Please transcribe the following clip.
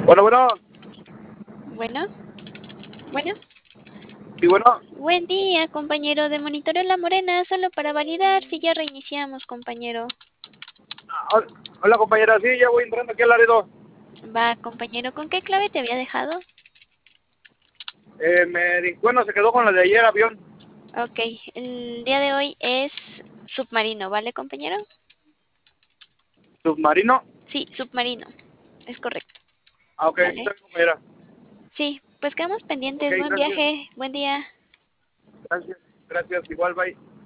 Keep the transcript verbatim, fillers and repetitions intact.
Bueno, bueno. Bueno, bueno. Sí, bueno. Buen día, compañero de Monitoreo La Morena, solo para validar si ya reiniciamos, compañero. Ah, hola, compañera. Sí, ya voy entrando aquí al Laredo. Va, compañero, ¿con qué clave te había dejado? Eh, me, di- bueno, se quedó con la de ayer, avión. Ok, el día de hoy es submarino, ¿vale, compañero? Submarino. Sí, submarino, es correcto. Ah, ok. Vale. Está bien, compañera. Sí, pues quedamos Ok, pendientes. Buen gracias. viaje, buen día. Gracias. Gracias. Igual, bye.